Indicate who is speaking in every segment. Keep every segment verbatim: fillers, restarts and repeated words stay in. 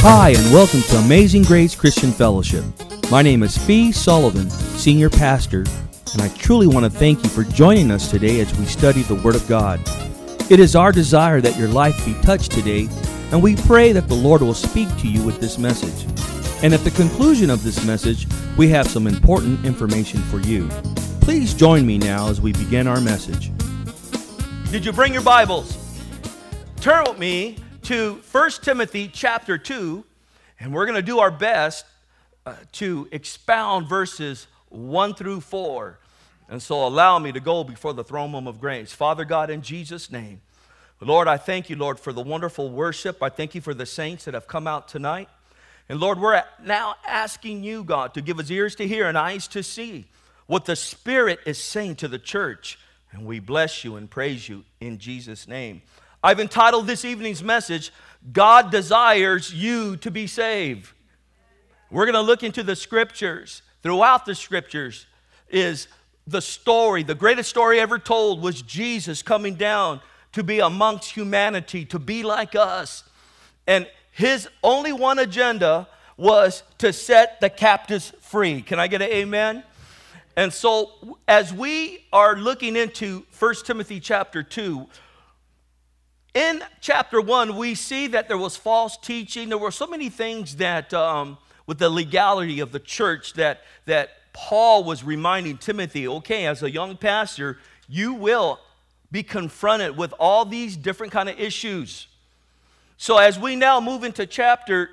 Speaker 1: Hi, and welcome to Amazing Grace Christian Fellowship. My name is Fee Sullivan, Senior Pastor, and I truly want to thank you for joining us today as we study the Word of God. It is our desire that your life be touched today, and we pray that the Lord will speak to you with this message. And at the conclusion of this message, we have some important information for you. Please join me now as we begin our message. Did you bring your Bibles? Turn with me to First Timothy chapter two, and we're going to do our best uh, to expound verses one through four. And so allow me to go before the throne room of grace. Father God, in Jesus' name, Lord, I thank you, Lord, for the wonderful worship. I thank you for the saints that have come out tonight. And Lord, we're now asking you, God, to give us ears to hear and eyes to see what the Spirit is saying to the church. And we bless you and praise you in Jesus' name. I've entitled this evening's message, God Desires You to Be Saved. We're going to look into the scriptures. Throughout the scriptures is the story, the greatest story ever told was Jesus coming down to be amongst humanity, to be like us. And his only one agenda was to set the captives free. Can I get an amen? And so as we are looking into First Timothy chapter two, in chapter one, we see that there was false teaching. There were so many things that, um, with the legality of the church, that, that Paul was reminding Timothy, okay, as a young pastor, you will be confronted with all these different kind of issues. So as we now move into chapter,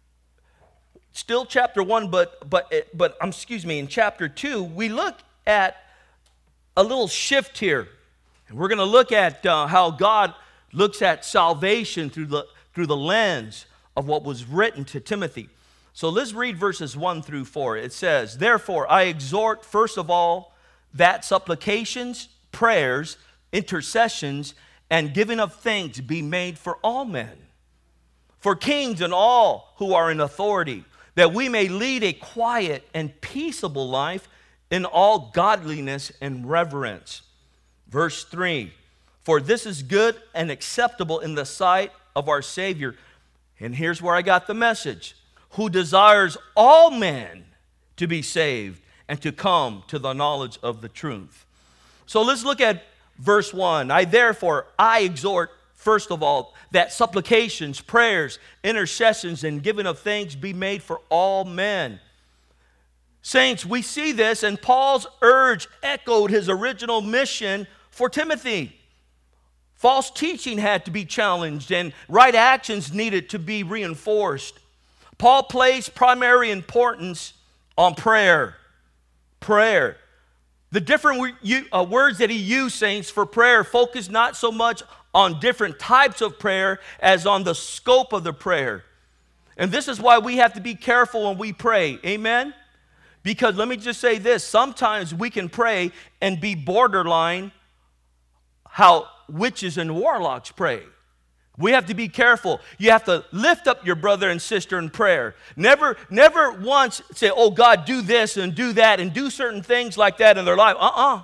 Speaker 1: still chapter one, but, but, but um, excuse me, in chapter two, we look at a little shift here. And we're going to look at uh, how God looks at salvation through the, through the lens of what was written to Timothy. So let's read verses one through four. It says, "Therefore I exhort first of all that supplications, prayers, intercessions, and giving of thanks be made for all men, for kings and all who are in authority, that we may lead a quiet and peaceable life in all godliness and reverence." Verse three, "For this is good and acceptable in the sight of our Savior." And here's where I got the message. "Who desires all men to be saved and to come to the knowledge of the truth." So let's look at verse one. "I therefore, I exhort, first of all, that supplications, prayers, intercessions, and giving of thanks be made for all men." Saints, we see this, and Paul's urge echoed his original mission for Timothy. False teaching had to be challenged, and right actions needed to be reinforced. Paul placed primary importance on prayer. Prayer. The different uh, words that he used, saints, for prayer focus not so much on different types of prayer as on the scope of the prayer. And this is why we have to be careful when we pray. Amen? Because let me just say this. Sometimes we can pray and be borderline how witches and warlocks pray. We have to be careful. You have to lift up your brother and sister in prayer. Never, never once say, "Oh God, do this and do that and do certain things like that in their life." Uh-uh.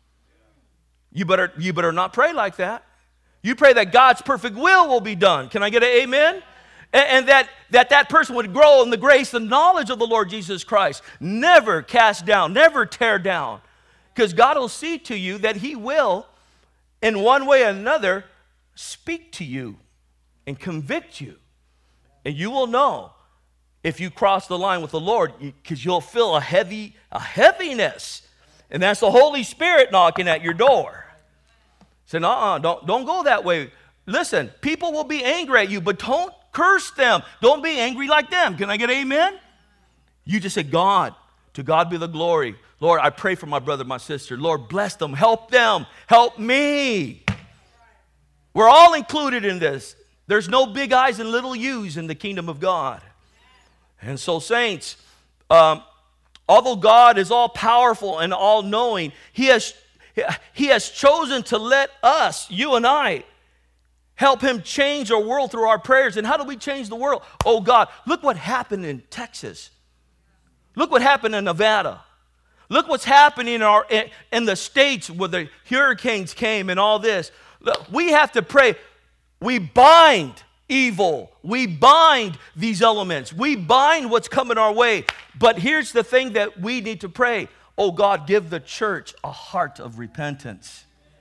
Speaker 1: You better, you better not pray like that. You pray that God's perfect will will be done. Can I get an amen? And, and that, that that person would grow in the grace and knowledge of the Lord Jesus Christ. Never cast down, never tear down. Because God will see to you that he will, in one way or another, speak to you and convict you. And you will know if you cross the line with the Lord, because you'll feel a heavy, a heaviness. And that's the Holy Spirit knocking at your door. Say, uh-uh, don't, don't go that way. Listen, people will be angry at you, but don't curse them. Don't be angry like them. Can I get amen? You just say, "God, to God be the glory. Lord, I pray for my brother, my sister. Lord, bless them. Help them. Help me." We're all included in this. There's no big I's and little U's in the kingdom of God. And so, saints, um, although God is all powerful and all knowing, he has, he has chosen to let us, you and I, help him change our world through our prayers. And how do we change the world? Oh God, look what happened in Texas. Look what happened in Nevada. Look what's happening in, our, in, in the states where the hurricanes came and all this. Look, we have to pray. We bind evil. We bind these elements. We bind what's coming our way. But here's the thing that we need to pray. Oh God, give the church a heart of repentance.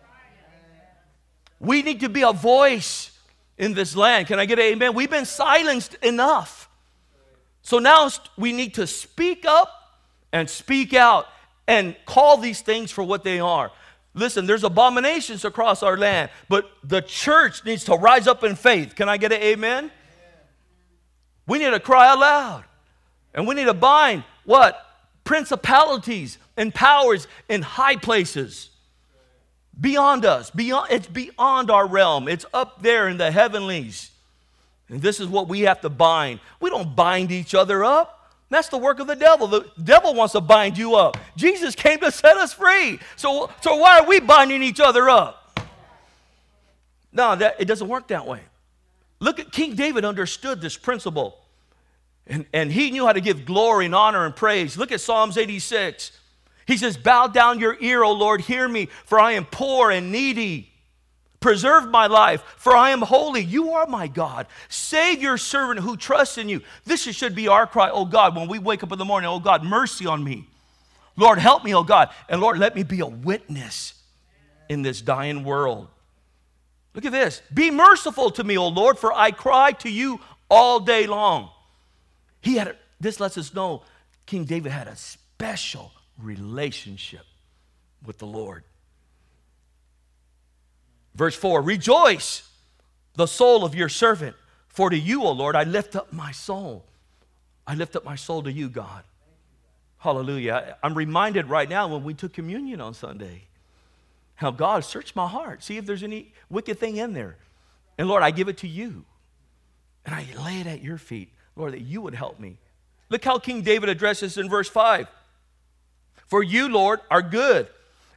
Speaker 1: We need to be a voice in this land. Can I get an amen? We've been silenced enough. So now we need to speak up and speak out and call these things for what they are. Listen, there's abominations across our land, but the church needs to rise up in faith. Can I get an amen? We need to cry out loud. And we need to bind what? Principalities and powers in high places. Beyond us. Beyond, it's beyond our realm. It's up there in the heavenlies. And this is what we have to bind. We don't bind each other up. That's the work of the devil. The devil wants to bind you up. Jesus came to set us free. So, so why are we binding each other up? No, that, it doesn't work that way. Look at King David understood this principle. And, and he knew how to give glory and honor and praise. Look at Psalms eighty-six. He says, bow down your ear, O Lord, hear me, for I am poor and needy. Preserve my life, for I am holy. You are my God. Save your servant who trusts in you. This should be our cry, oh God, when we wake up in the morning, oh God, mercy on me. Lord, help me, oh God. And Lord, let me be a witness in this dying world. Look at this. Be merciful to me, O Lord, for I cry to you all day long. He had a, this lets us know King David had a special relationship with the Lord. Verse four, rejoice, the soul of your servant, for to you, O Lord, I lift up my soul. I lift up my soul to you, God. Hallelujah. I'm reminded right now when we took communion on Sunday, how God searched my heart. See if there's any wicked thing in there. And Lord, I give it to you. And I lay it at your feet, Lord, that you would help me. Look how King David addresses in verse five. For you, Lord, are good.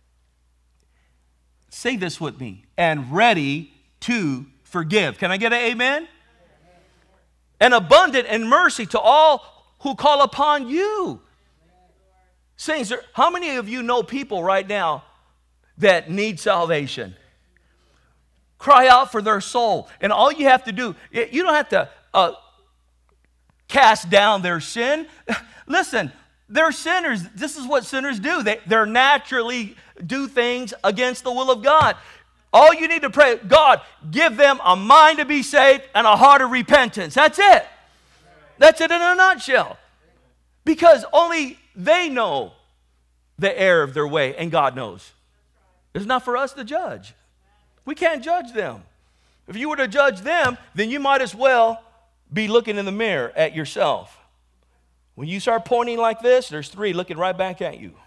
Speaker 1: Say this with me. And ready to forgive. Can I get an amen? And abundant in mercy to all who call upon you. Saints, how many of you know people right now that need salvation? Cry out for their soul. And all you have to do, you don't have to uh, cast down their sin. Listen, they're sinners. This is what sinners do. They they're naturally do things against the will of God. All you need to pray, God, give them a mind to be saved and a heart of repentance. That's it. That's it in a nutshell. Because only they know the error of their way, and God knows. It's not for us to judge. We can't judge them. If you were to judge them, then you might as well be looking in the mirror at yourself. When you start pointing like this, there's three looking right back at you.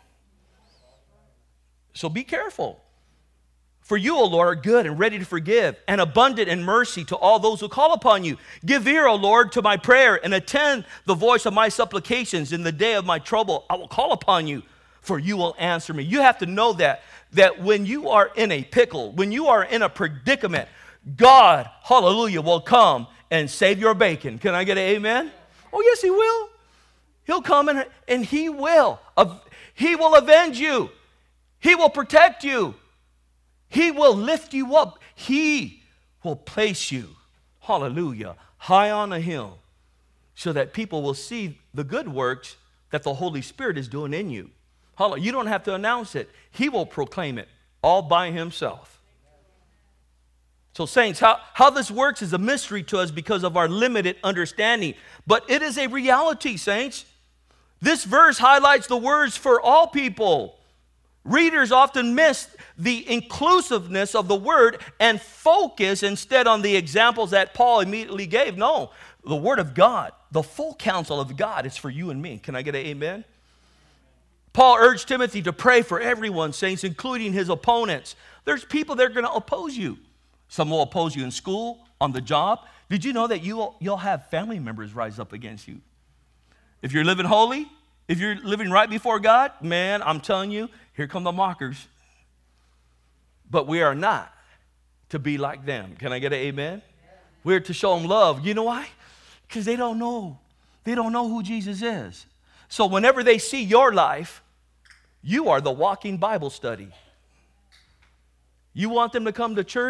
Speaker 1: So be careful. For you, O Lord, are good and ready to forgive, and abundant in mercy to all those who call upon you. Give ear, O Lord, to my prayer, and attend the voice of my supplications. In the day of my trouble, I will call upon you, for you will answer me. You have to know that, that when you are in a pickle, when you are in a predicament, God, hallelujah, will come and save your bacon. Can I get an amen? Oh, yes, he will. He'll come and, and he will. He will avenge you. He will protect you. He will lift you up. He will place you, hallelujah, high on a hill so that people will see the good works that the Holy Spirit is doing in you. Hallelujah. You don't have to announce it. He will proclaim it all by himself. So saints, how, how this works is a mystery to us because of our limited understanding. But it is a reality, saints. This verse highlights the words for all people. Readers often miss the inclusiveness of the word and focus instead on the examples that Paul immediately gave. No, the word of God, the full counsel of God is for you and me. Can I get an amen? Paul urged Timothy to pray for everyone, saints, including his opponents. There's people that are going to oppose you. Some will oppose you in school, on the job. Did you know that you will, you'll have family members rise up against you? If you're living holy, if you're living right before God, man, I'm telling you, here come the mockers. But we are not to be like them. Can I get an amen? We're to show them love. You know why? Because they don't know. They don't know who Jesus is. So whenever they see your life, you are the walking Bible study. You want them to come to church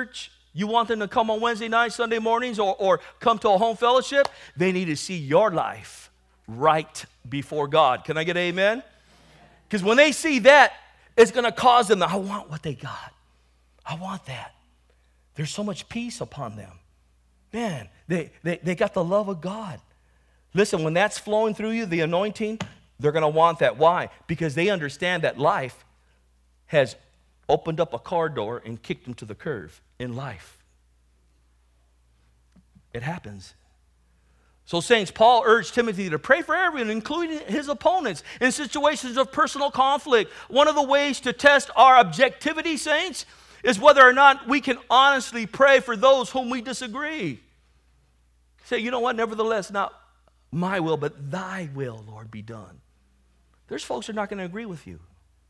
Speaker 1: You want them to come on Wednesday nights, Sunday mornings, or, or come to a home fellowship? They need to see your life right before God. Can I get an amen? Because when they see that, it's going to cause them to, I want what they got. I want that. There's so much peace upon them. Man, they, they, they got the love of God. Listen, when that's flowing through you, the anointing, they're going to want that. Why? Because they understand that life has opened up a car door and kicked them to the curve in life. It happens. So, saints, Paul urged Timothy to pray for everyone, including his opponents, in situations of personal conflict. One of the ways to test our objectivity, saints, is whether or not we can honestly pray for those whom we disagree. Say, you know what? Nevertheless, not my will, but thy will, Lord, be done. There's folks who are not going to agree with you.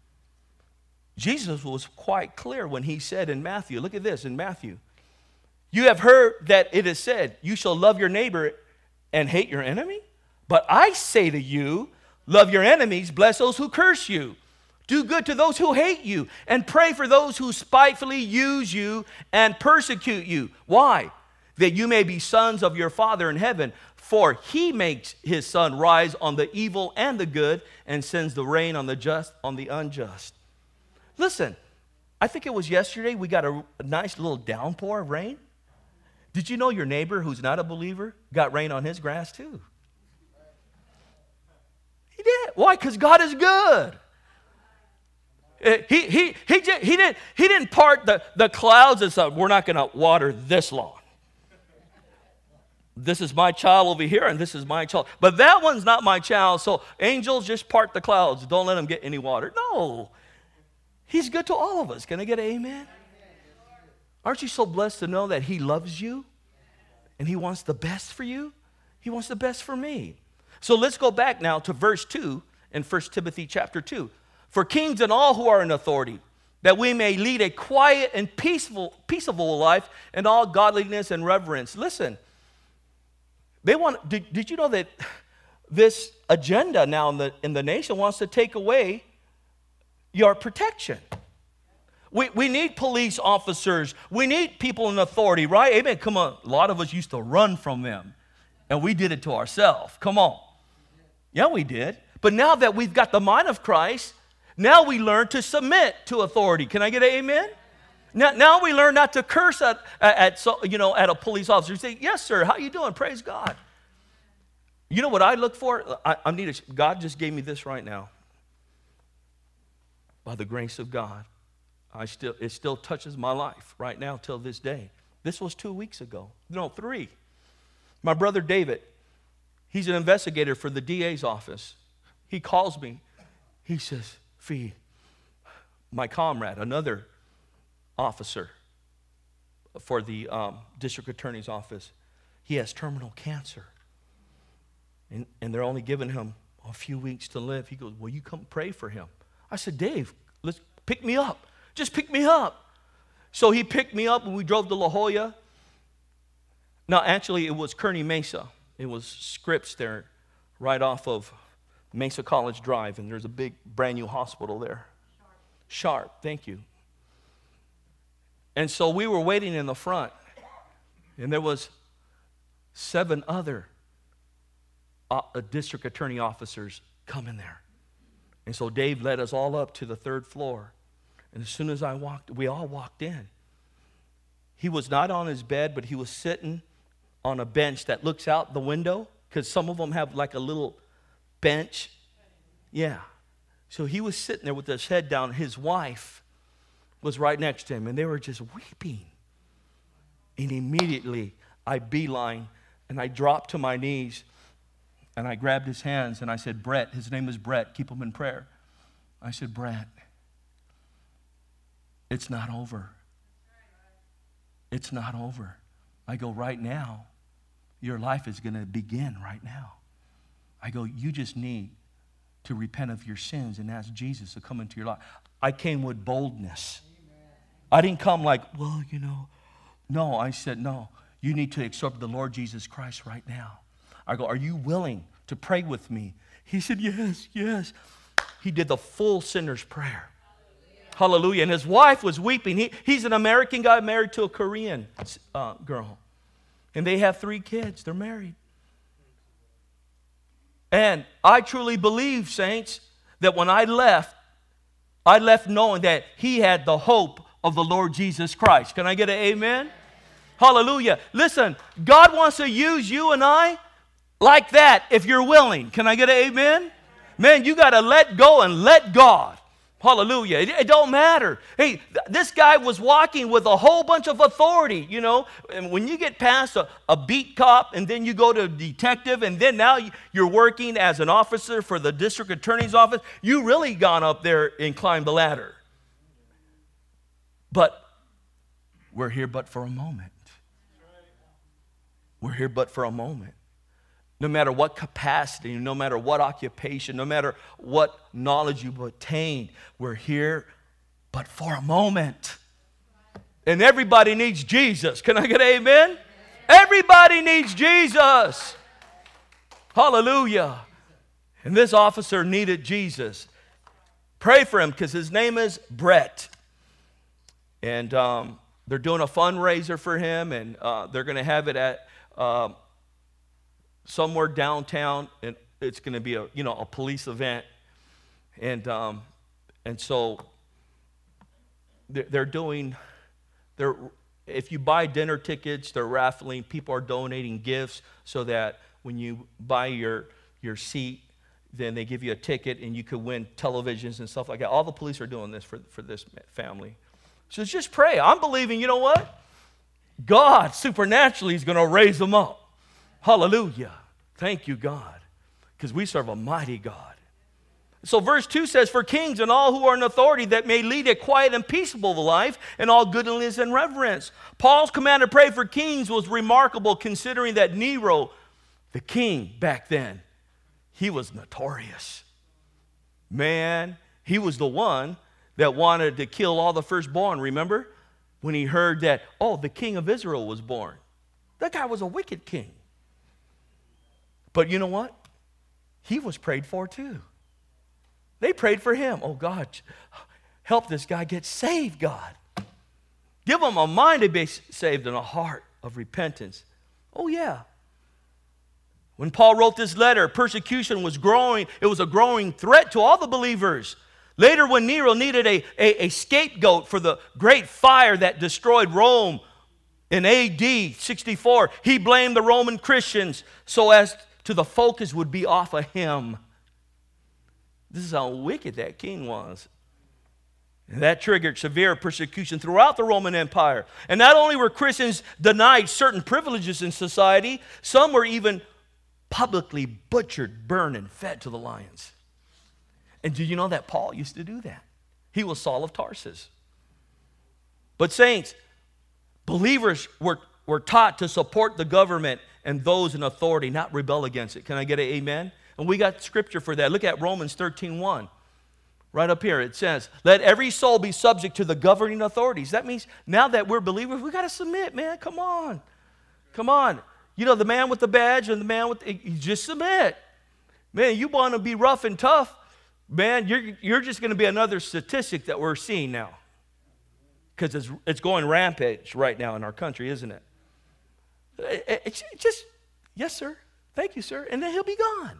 Speaker 1: Jesus was quite clear when he said in Matthew, look at this in Matthew, you have heard that it is said, you shall love your neighbor and hate your enemy? But I say to you, love your enemies, bless those who curse you. Do good to those who hate you, and pray for those who spitefully use you and persecute you. Why? That you may be sons of your Father in heaven. For he makes his sun rise on the evil and the good, and sends the rain on the just, on the unjust. Listen, I think it was yesterday we got a, a nice little downpour of rain. Did you know your neighbor who's not a believer got rain on his grass too? He did. Why? Because God is good. He, he, he, he, didn't, he didn't part the, the clouds and said, we're not going to water this lawn. This is my child over here, and this is my child. But that one's not my child, so angels, just part the clouds. Don't let them get any water. No. He's good to all of us. Can I get an amen? Aren't you so blessed to know that he loves you and he wants the best for you? He wants the best for me. So let's go back now to verse two in First Timothy chapter two. For kings and all who are in authority, that we may lead a quiet and peaceful, peaceable life in all godliness and reverence. Listen, they want. Did, did you know that this agenda now in the in the nation wants to take away your protection? We, we need police officers. We need people in authority, right? Amen. Come on. A lot of us used to run from them, and we did it to ourselves. Come on. Yeah, we did. But now that we've got the mind of Christ, now we learn to submit to authority. Can I get an amen? Now, now we learn not to curse at, at, you know, at a police officer. You say, yes, sir, how you doing? Praise God. You know what I look for? I, I need a, God just gave me this right now. By the grace of God. I still, it still touches my life right now till this day. This was two weeks ago. No, three. My brother David, he's an investigator for the D A's office. He calls me. He says, Fee, my comrade, another officer for the um, district attorney's office, he has terminal cancer. And, and they're only giving him a few weeks to live. He goes, will you come pray for him? I said, Dave, let's pick me up. Just pick me up. So he picked me up and we drove to La Jolla. Now, actually, it was Kearney Mesa. It was Scripps there, right off of Mesa College Drive, and there's a big brand new hospital there. Sharp. Sharp, thank you. And so we were waiting in the front, and there was seven other uh, district attorney officers coming there. And so Dave led us all up to the third floor. And as soon as I walked, we all walked in. He was not on his bed, but he was sitting on a bench that looks out the window, because some of them have like a little bench. Yeah. So he was sitting there with his head down. His wife was right next to him, and they were just weeping. And immediately I beeline, and I dropped to my knees, and I grabbed his hands, and I said, Brett, his name is Brett, keep him in prayer. I said, Brett, it's not over. It's not over. I go, right now, your life is going to begin right now. I go, you just need to repent of your sins and ask Jesus to come into your life. I came with boldness. I didn't come like, well, you know. No, I said, no, you need to accept the Lord Jesus Christ right now. I go, are you willing to pray with me? He said, yes, yes. He did the full sinner's prayer. Hallelujah. And his wife was weeping. He, he's an American guy married to a Korean uh, girl. And they have three kids. They're married. And I truly believe, saints, that when I left, I left knowing that he had the hope of the Lord Jesus Christ. Can I get an amen? Hallelujah. Listen, God wants to use you and I like that if you're willing. Can I get an amen? Man, you got to let go and let God. Hallelujah. It, it don't matter. Hey, th- this guy was walking with a whole bunch of authority, you know. And when you get past a, a beat cop and then you go to a detective and then now you're working as an officer for the district attorney's office, you really gone up there and climbed the ladder. But we're here but for a moment. We're here but for a moment. No matter what capacity, no matter what occupation, no matter what knowledge you've attained, we're here but for a moment. And everybody needs Jesus. Can I get an amen? Everybody needs Jesus. Hallelujah. And this officer needed Jesus. Pray for him because his name is Brett. And um, they're doing a fundraiser for him, and uh, they're going to have it at uh, somewhere downtown, and it's going to be a you know a police event, and um, and so they're, they're doing they're if you buy dinner tickets, they're raffling. People are donating gifts so that when you buy your your seat, then they give you a ticket, and you could win televisions and stuff like that. All the police are doing this for for this family. So just pray. I'm believing, you know what? God supernaturally is going to raise them up. Hallelujah. Thank you, God, because we serve a mighty God. So verse two says, for kings and all who are in authority that may lead a quiet and peaceable life in all goodness and reverence. Paul's command to pray for kings was remarkable considering that Nero, the king back then, he was notorious. Man, he was the one that wanted to kill all the firstborn, remember? When he heard that, oh, the king of Israel was born. That guy was a wicked king. But you know what? He was prayed for too. They prayed for him. Oh, God, help this guy get saved, God. Give him a mind to be saved and a heart of repentance. Oh, yeah. When Paul wrote this letter, persecution was growing. It was a growing threat to all the believers. Later, when Nero needed a, a, a scapegoat for the great fire that destroyed Rome in A D sixty-four, he blamed the Roman Christians so as to the focus would be off of him. This is how wicked that king was. And that triggered severe persecution throughout the Roman Empire. And not only were Christians denied certain privileges in society, some were even publicly butchered, burned, and fed to the lions. And do you know that Paul used to do that? He was Saul of Tarsus. But saints, believers were, were taught to support the government and those in authority, not rebel against it. Can I get an amen? And we got scripture for that. Look at Romans thirteen one. Right up here it says, let every soul be subject to the governing authorities. That means now that we're believers, we got to submit, man. Come on. Come on. You know, the man with the badge and the man with the, you just submit. Man, you want to be rough and tough, man, you're, you're just going to be another statistic that we're seeing now. Because it's, it's going rampage right now in our country, isn't it? It, it? It's just, yes, sir. Thank you, sir. And then he'll be gone.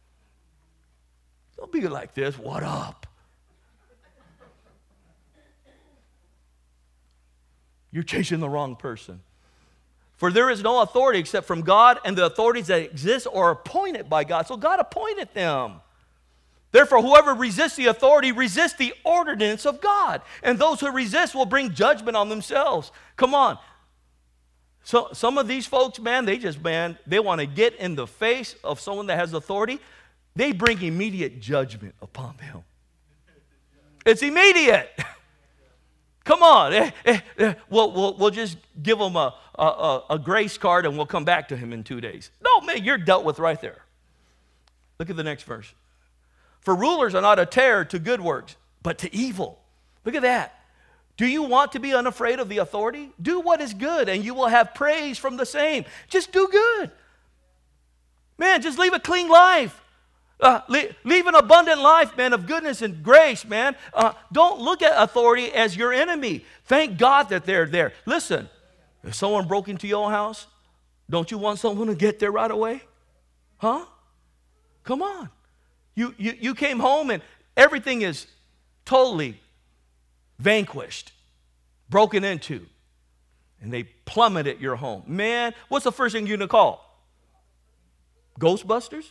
Speaker 1: Don't be like this. What up? You're chasing the wrong person. For there is no authority except from God, and the authorities that exist are appointed by God. So God appointed them. Therefore, whoever resists the authority resists the ordinance of God. And those who resist will bring judgment on themselves. Come on. So some of these folks, man, they just, man, they want to get in the face of someone that has authority. They bring immediate judgment upon them. It's immediate. Come on. Eh, eh, eh. We'll, we'll, we'll just give them a, a, a grace card and we'll come back to him in two days. No, man, you're dealt with right there. Look at the next verse. For rulers are not a terror to good works, but to evil. Look at that. Do you want to be unafraid of the authority? Do what is good, and you will have praise from the same. Just do good. Man, just live a clean life. Uh, leave, leave an abundant life, man, of goodness and grace, man. Uh, don't look at authority as your enemy. Thank God that they're there. Listen, if someone broke into your house, don't you want someone to get there right away? Huh? Come on. You, you, you came home and everything is totally vanquished, broken into, and they plummeted your home. Man, what's the first thing you're going to call? Ghostbusters?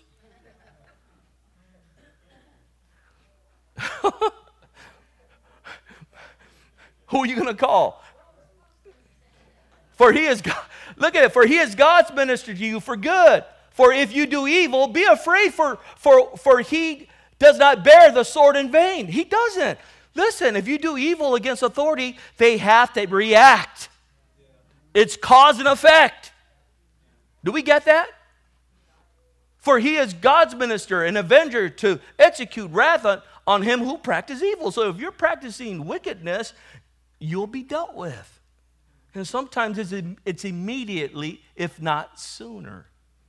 Speaker 1: Who are you going to call? For he is God. Look at it. For he is God's minister to you for good. For if you do evil, be afraid, for, for, for he does not bear the sword in vain. He doesn't. Listen, if you do evil against authority, they have to react. It's cause and effect. Do we get that? For he is God's minister, an avenger to execute wrath on, on him who practices evil. So if you're practicing wickedness, you'll be dealt with. And sometimes it's, it's immediately, if not sooner.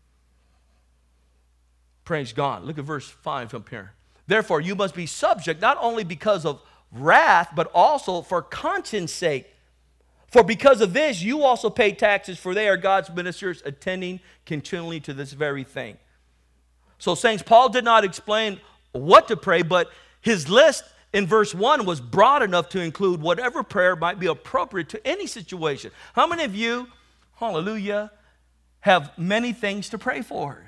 Speaker 1: Praise God. Look at verse five up here. Therefore, you must be subject, not only because of wrath, but also for conscience sake. For because of this, you also pay taxes, for they are God's ministers, attending continually to this very thing. So, saints, Paul did not explain what to pray, but his list in verse one was broad enough to include whatever prayer might be appropriate to any situation. How many of you, hallelujah, have many things to pray for?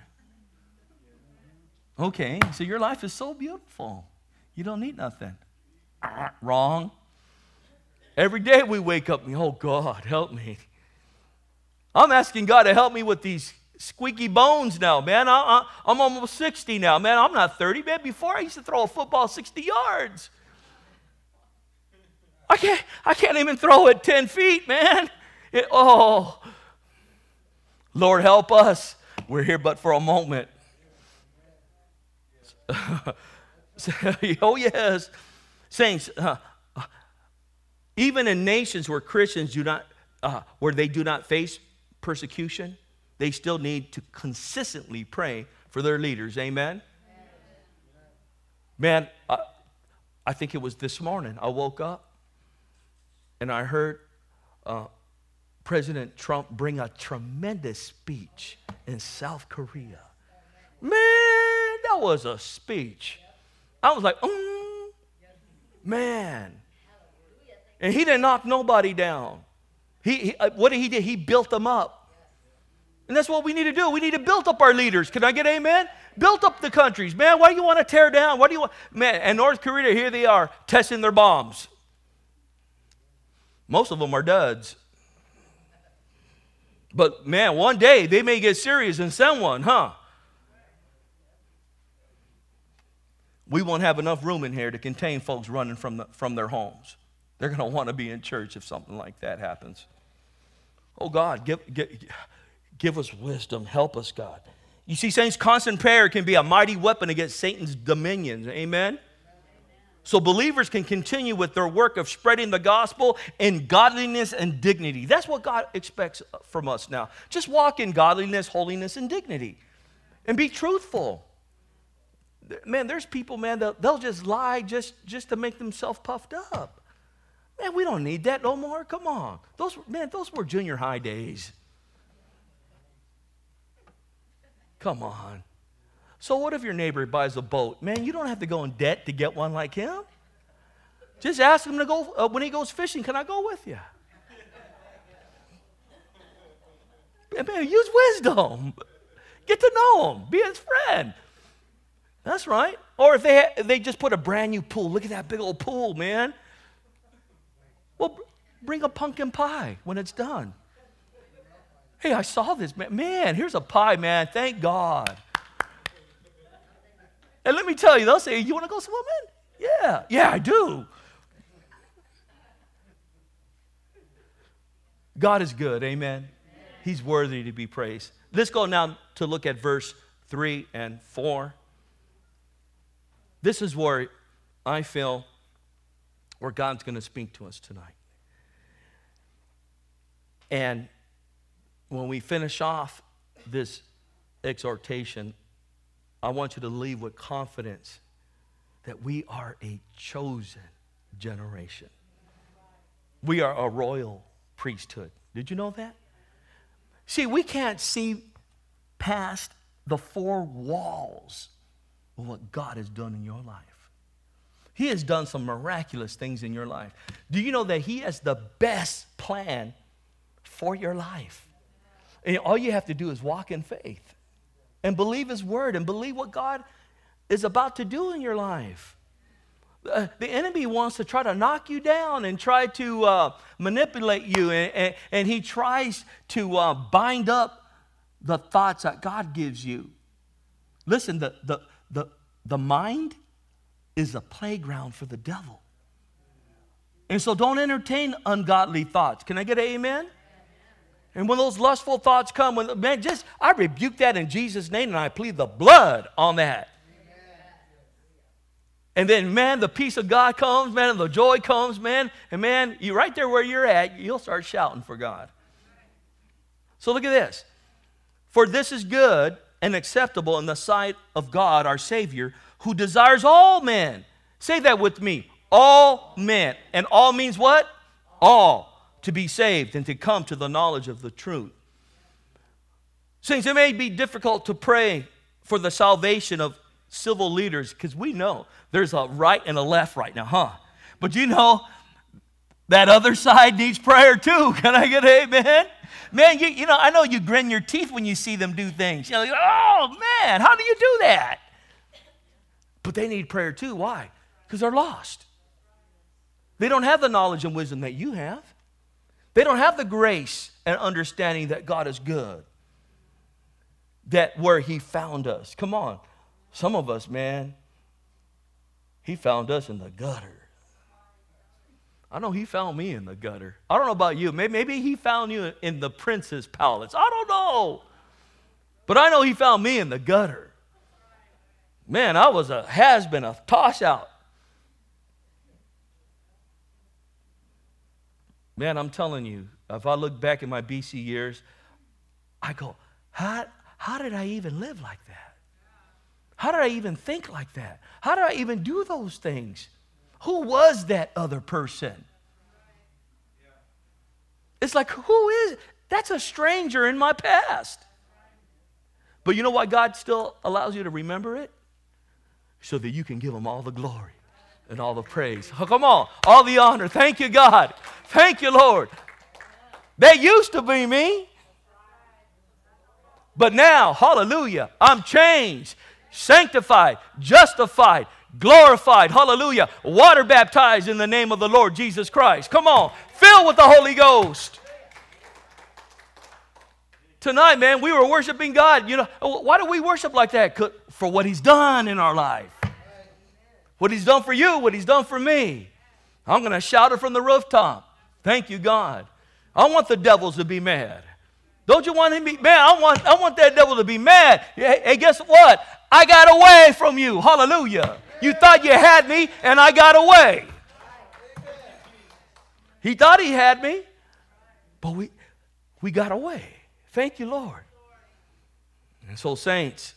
Speaker 1: Okay, so your life is so beautiful. You don't need nothing. Ah, wrong. Every day we wake up and, oh, God, help me. I'm asking God to help me with these squeaky bones now, man. I, I, I'm almost sixty now, man. I'm not thirty, man. Before I used to throw a football sixty yards. I can't, I can't even throw it ten feet, man. It, oh, Lord, help us. We're here but for a moment. Oh, yes. Saints, uh, even in nations where Christians do not, uh, where they do not face persecution, they still need to consistently pray for their leaders. Amen? Man, I, I think it was this morning. I woke up and I heard uh, President Trump bring a tremendous speech in South Korea. Man, that was a speech. I was like, mm, man. And he didn't knock nobody down. He, he uh, what did he do? He built them up. And that's what we need to do. We need to build up our leaders. Can I get amen? Build up the countries. Man, why do you want to tear down? What do you want? Man, and North Korea, here they are testing their bombs. Most of them are duds. But man, one day they may get serious and send one, huh? We won't have enough room in here to contain folks running from, the, from their homes. They're going to want to be in church if something like that happens. Oh, God, give, give, give us wisdom. Help us, God. You see, saints, constant prayer can be a mighty weapon against Satan's dominions. Amen? So believers can continue with their work of spreading the gospel in godliness and dignity. That's what God expects from us now. Just walk in godliness, holiness, and dignity. And be truthful. Man, there's people, man, they'll, they'll just lie just, just to make themselves puffed up. Man, we don't need that no more. Come on. Those, man, those were junior high days. Come on. So what if your neighbor buys a boat? Man, you don't have to go in debt to get one like him. Just ask him to go, uh, when he goes fishing, can I go with you? Man, use wisdom. Get to know him. Be his friend. That's right. Or if they ha- they just put a brand new pool. Look at that big old pool, man. Well, bring a pumpkin pie when it's done. Hey, I saw this, man. Man, here's a pie, man. Thank God. And let me tell you, they'll say, you want to go swimming? Yeah. Yeah, I do. God is good. Amen. He's worthy to be praised. Let's go now to look at verse three and four. This is where I feel where God's going to speak to us tonight. And when we finish off this exhortation, I want you to leave with confidence that we are a chosen generation. We are a royal priesthood. Did you know that? See, we can't see past the four walls of what God has done in your life. He has done some miraculous things in your life. Do you know that He has the best plan for your life? And all you have to do is walk in faith and believe His word and believe what God is about to do in your life. Uh, the enemy wants to try to knock you down and try to uh, manipulate you, and, and, and he tries to uh, bind up the thoughts that God gives you. Listen, the, the, the, the mind is a playground for the devil. And so don't entertain ungodly thoughts. Can I get an amen? And when those lustful thoughts come, when, man, just I rebuke that in Jesus' name, and I plead the blood on that. And then, man, the peace of God comes, man, and the joy comes, man. And, man, you right there where you're at, you'll start shouting for God. So look at this. For this is good and acceptable in the sight of God, our Savior, who desires all men. Say that with me. All men. And all means what? All. To be saved and to come to the knowledge of the truth. Saints, it may be difficult to pray for the salvation of civil leaders, because we know there's a right and a left right now, huh? But you know, that other side needs prayer too. Can I get an amen? Man, you, you know, I know you grin your teeth when you see them do things. You're like, oh, man, how do you do that? But they need prayer too. Why? Because they're lost. They don't have the knowledge and wisdom that you have. They don't have the grace and understanding that God is good, that where He found us. Come on. Some of us, man, He found us in the gutter. I know He found me in the gutter. I don't know about you. Maybe, maybe He found you in the prince's palace. I don't know. But I know He found me in the gutter. Man, I was a has-been, a toss-out. Man, I'm telling you, if I look back at my B C years, I go, how, how did I even live like that? How did I even think like that? How did I even do those things? Who was that other person? It's like, who is? That's a stranger in my past. But you know why God still allows you to remember it? So that you can give Him all the glory and all the praise. Oh, come on, all the honor. Thank you, God. Thank you, Lord. That used to be me. But now, hallelujah, I'm changed. Sanctified, justified, glorified, hallelujah, water baptized in the name of the Lord Jesus Christ. Come on, filled with the Holy Ghost. Tonight, man, we were worshiping God. You know, why do we worship like that? For what He's done in our life. What He's done for you, what He's done for me. I'm going to shout it from the rooftop. Thank you, God. I want the devils to be mad. Don't you want him to be mad? I want, I want that devil to be mad. Hey, hey, guess what? I got away from you. Hallelujah. You thought you had me, and I got away. He thought he had me, but we, we got away. Thank you, Lord. And so, saints,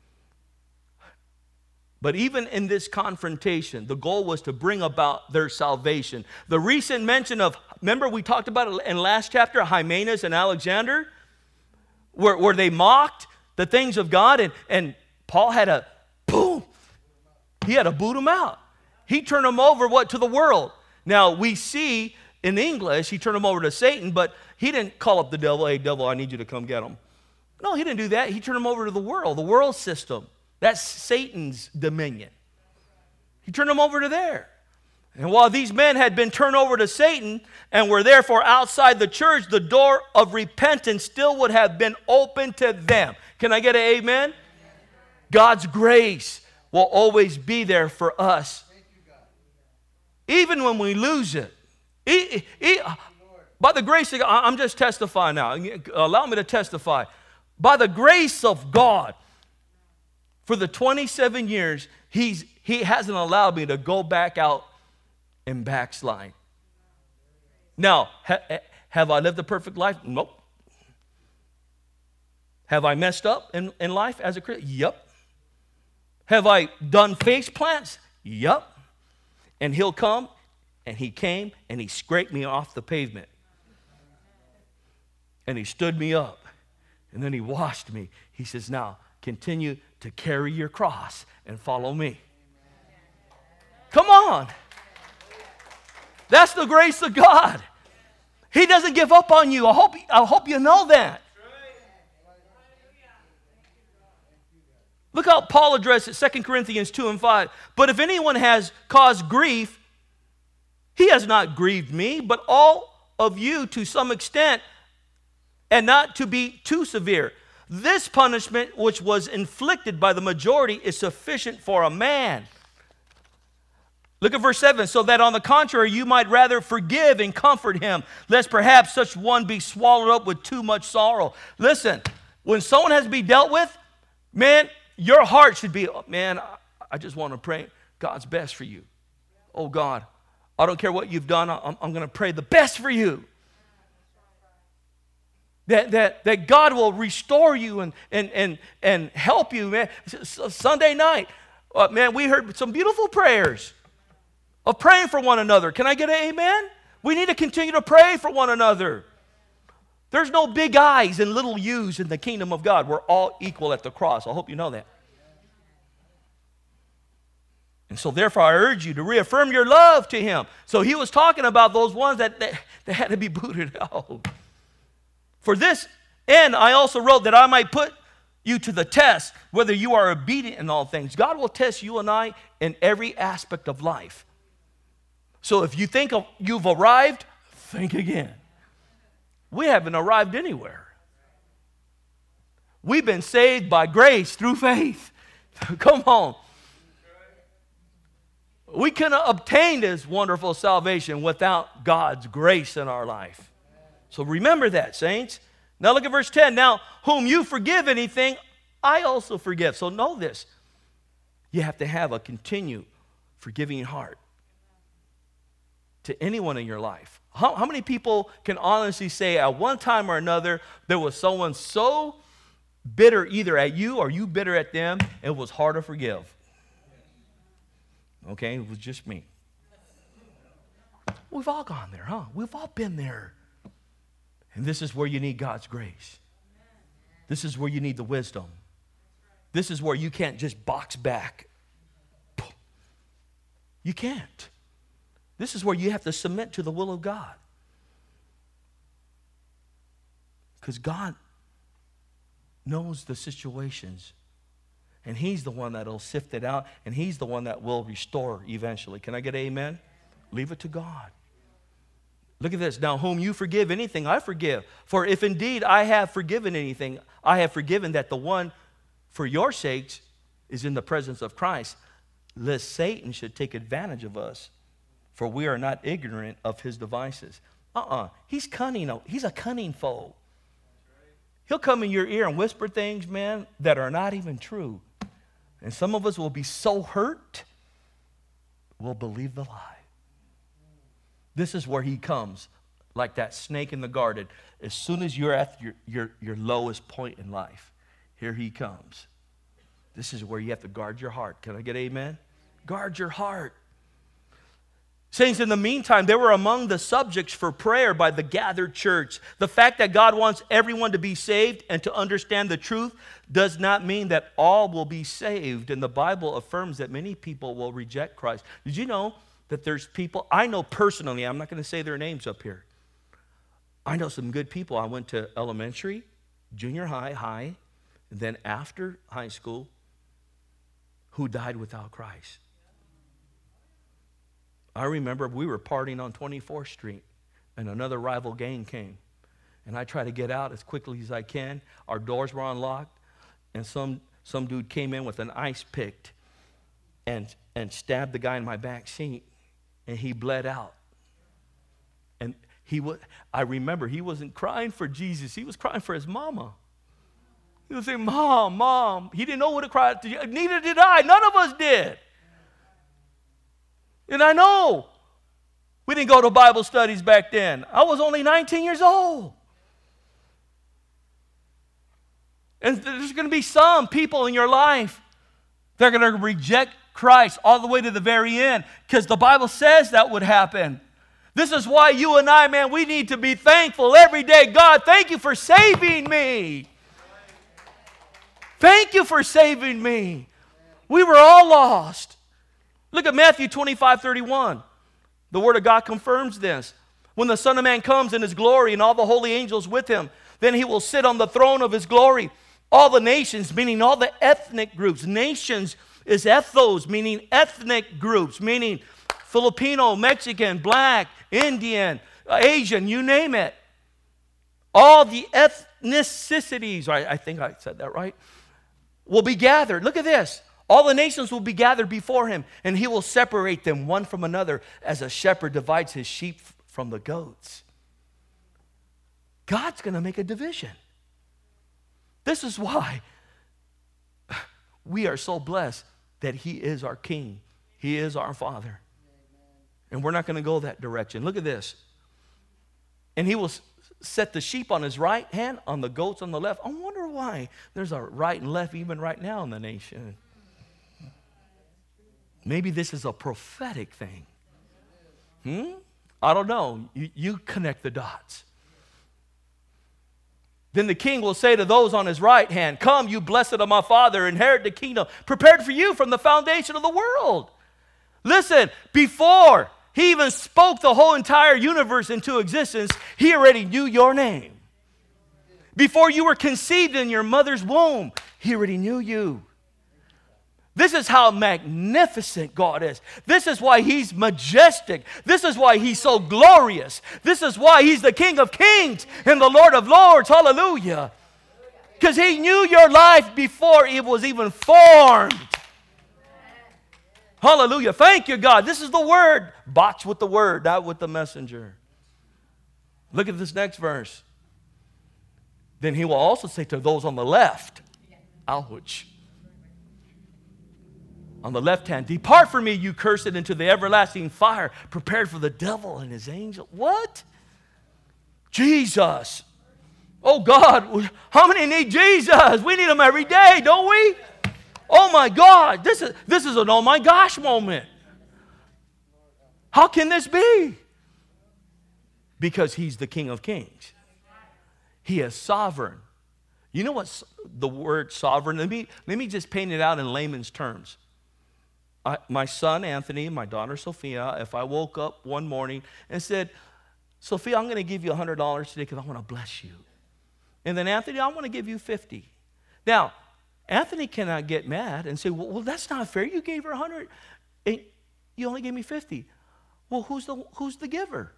Speaker 1: but even in this confrontation, the goal was to bring about their salvation. The recent mention of, remember we talked about it in last chapter, Hymenaeus and Alexander, where, where they mocked the things of God, and, and Paul had a, boom, he had to boot them out. He turned them over, what, to the world. Now, we see in English, he turned them over to Satan, but he didn't call up the devil, hey, devil, I need you to come get them. No, he didn't do that. He turned them over to the world, the world system. That's Satan's dominion. He turned them over to there. And while these men had been turned over to Satan and were therefore outside the church, the door of repentance still would have been open to them. Can I get an amen? God's grace will always be there for us. Even when we lose it. He, he, by the grace of God, I'm just testifying now. Allow me to testify. By the grace of God, for the twenty-seven years, he's, he hasn't allowed me to go back out and backslide. Now, ha, have I lived a perfect life? Nope. Have I messed up in, in life as a Christian? Yep. Have I done face plants? Yup. And he'll come, and he came, and he scraped me off the pavement. And he stood me up, and then he washed me. He says, now, continue to carry your cross and follow me. Come on. That's the grace of God. He doesn't give up on you. I hope, I hope you know that. Look how Paul addressed it, Second Corinthians two and five. But if anyone has caused grief, he has not grieved me, but all of you to some extent, and not to be too severe. This punishment which was inflicted by the majority is sufficient for a man. Look at verse seven. So that on the contrary, you might rather forgive and comfort him, lest perhaps such one be swallowed up with too much sorrow. Listen, when someone has to be dealt with, man, your heart should be, oh, man, I just want to pray God's best for you. Oh, God, I don't care what you've done. I'm, I'm going to pray the best for you. That, that, that God will restore you and, and, and, and help you, man. Sunday night, uh, man, we heard some beautiful prayers of praying for one another. Can I get an amen? We need to continue to pray for one another. There's no big I's and little U's in the kingdom of God. We're all equal at the cross. I hope you know that. And so therefore I urge you to reaffirm your love to him. So he was talking about those ones that, that, that had to be booted out. For this end I also wrote that I might put you to the test, whether you are obedient in all things. God will test you and I in every aspect of life. So if you think of, you've arrived, think again. We haven't arrived anywhere. We've been saved by grace through faith. Come on. We cannot obtain this wonderful salvation without God's grace in our life. So remember that, saints. Now look at verse ten. Now, whom you forgive anything, I also forgive. So know this. You have to have a continued forgiving heart to anyone in your life. How, how many people can honestly say at one time or another there was someone so bitter either at you or you bitter at them, it was hard to forgive? Okay, it was just me. We've all gone there, huh? We've all been there. And this is where you need God's grace. This is where you need the wisdom. This is where you can't just box back. You can't. This is where you have to submit to the will of God. Because God knows the situations. And he's the one that will sift it out. And he's the one that will restore eventually. Can I get an amen? Leave it to God. Look at this. Now, whom you forgive anything, I forgive. For if indeed I have forgiven anything, I have forgiven that the one for your sakes is in the presence of Christ, lest Satan should take advantage of us. For we are not ignorant of his devices. Uh-uh. He's cunning. He's a cunning foe. He'll come in your ear and whisper things, man, that are not even true. And some of us will be so hurt, we'll believe the lie. This is where he comes, like that snake in the garden. As soon as you're at your, your, your lowest point in life, here he comes. This is where you have to guard your heart. Can I get amen? Guard your heart. Saints, in the meantime, they were among the subjects for prayer by the gathered church. The fact that God wants everyone to be saved and to understand the truth does not mean that all will be saved. And the Bible affirms that many people will reject Christ. Did you know that there's people, I know personally, I'm not going to say their names up here. I know some good people. I went to elementary, junior high, high, and then after high school, who died without Christ. I remember we were partying on twenty-fourth street, and another rival gang came. And I tried to get out as quickly as I can. Our doors were unlocked, and some, some dude came in with an ice pick and, and stabbed the guy in my back seat, and he bled out. And he was, I remember he wasn't crying for Jesus. He was crying for his mama. He was saying, Mom, Mom. He didn't know what to cry. Neither did I. None of us did. And I know we didn't go to Bible studies back then. I was only nineteen years old. And there's going to be some people in your life They're going to reject Christ all the way to the very end because the Bible says that would happen. This is why you and I, man, we need to be thankful every day. God, thank you for saving me. Thank you for saving me. We were all lost. Look at Matthew twenty-five thirty-one. The Word of God confirms this. When the Son of Man comes in His glory and all the holy angels with Him, then He will sit on the throne of His glory. All the nations, meaning all the ethnic groups. Nations is ethnos, meaning ethnic groups, meaning Filipino, Mexican, black, Indian, Asian, you name it. All the ethnicities, I, I think I said that right, will be gathered. Look at this. All the nations will be gathered before Him, and He will separate them one from another as a shepherd divides his sheep from the goats. God's going to make a division. This is why we are so blessed that He is our King. He is our Father. And we're not going to go that direction. Look at this. And He will set the sheep on His right hand, on the goats on the left. I wonder why there's a right and left even right now in the nation. Maybe this is a prophetic thing. Hmm? I don't know. You, you connect the dots. Then the King will say to those on His right hand, "Come, you blessed of my Father, inherit the kingdom prepared for you from the foundation of the world." Listen, before He even spoke the whole entire universe into existence, He already knew your name. Before you were conceived in your mother's womb, He already knew you. This is how magnificent God is. This is why He's majestic. This is why He's so glorious. This is why He's the King of kings and the Lord of lords. Hallelujah. Because He knew your life before it was even formed. Hallelujah. Thank you, God. This is the word. Box with the word, not with the messenger. Look at this next verse. Then He will also say to those on the left, ouch. On the left hand, "Depart from me, you cursed, into the everlasting fire, prepared for the devil and his angel." What? Jesus. Oh God, how many need Jesus? We need Him every day, don't we? Oh my God, this is, this is an oh my gosh moment. How can this be? Because He's the King of kings. He is sovereign. You know what the word sovereign, let me, let me just paint it out in layman's terms. I, my son Anthony, my daughter Sophia, if I woke up one morning and said, "Sophia, I'm going to give you one hundred dollars today because I want to bless you." And then, "Anthony, I want to give you fifty. Now, Anthony cannot get mad and say, well, well that's not fair. You gave her one hundred and you only gave me fifty. Well, who's the, who's the giver?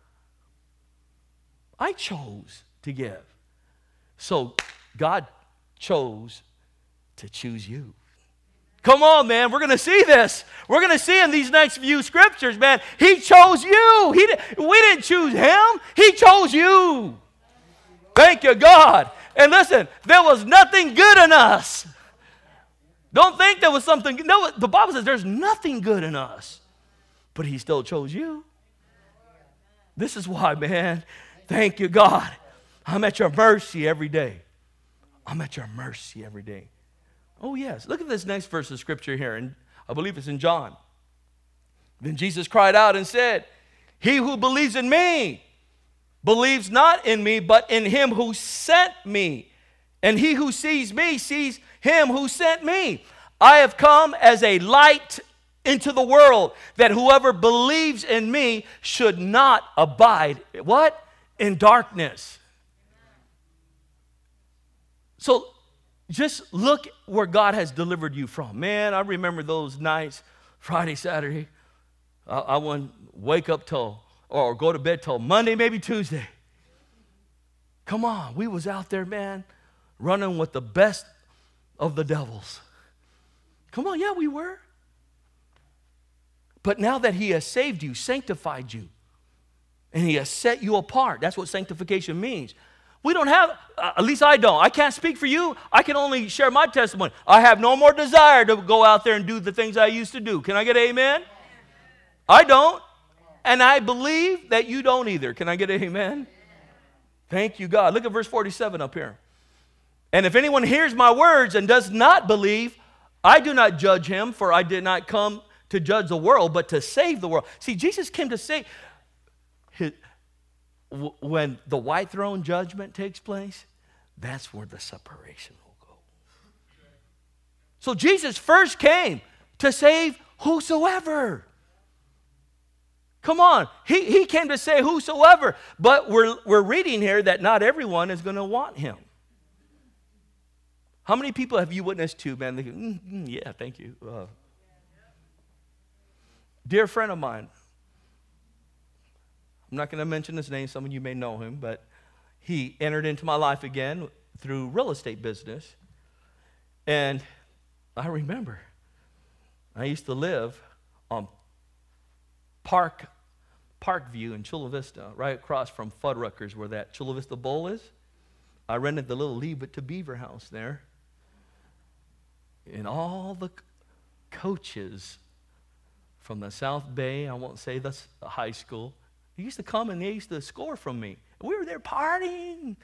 Speaker 1: I chose to give. So God chose to choose you. Come on, man. We're going to see this. We're going to see in these next few scriptures, man. He chose you. He did, we didn't choose Him. He chose you. Thank you, God. And listen, there was nothing good in us. Don't think there was something. No, the Bible says there's nothing good in us. But He still chose you. This is why, man. Thank you, God. I'm at your mercy every day. I'm at your mercy every day. Oh, yes. Look at this next verse of Scripture here, and I believe it's in John. Then Jesus cried out and said, "He who believes in me believes not in me, but in Him who sent me. And he who sees me sees Him who sent me. I have come as a light into the world, that whoever believes in me should not abide," what? "In darkness." So, just look where God has delivered you from. Man, I remember those nights, Friday, Saturday. I, I wouldn't wake up till, or go to bed till Monday, maybe Tuesday. Come on, we was out there, man, running with the best of the devils. Come on, yeah, we were. But now that He has saved you, sanctified you, and He has set you apart, that's what sanctification means. We don't have, uh, at least I don't. I can't speak for you. I can only share my testimony. I have no more desire to go out there and do the things I used to do. Can I get an amen? I don't. And I believe that you don't either. Can I get an amen? Thank you, God. Look at verse forty-seven up here. "And if anyone hears my words and does not believe, I do not judge him, for I did not come to judge the world, but to save the world. See, Jesus came to save. His, when the white throne judgment takes place, that's where the separation will go. So Jesus first came to save whosoever. Come on. He, he came to say whosoever. But we're, we're reading here that not everyone is going to want him. How many people have you witnessed to, man? They go, mm, mm, yeah, thank you. Uh, dear friend of mine, I'm not going to mention his name. Some of you may know him, but he entered into my life again through real estate business. And I remember I used to live on Park Parkview in Chula Vista, right across from Fuddruckers, where that Chula Vista Bowl is. I rented the little Leave It to Beaver house there. And all the coaches from the South Bay, I won't say that's a high school, they used to come and they used to score from me. We were there partying.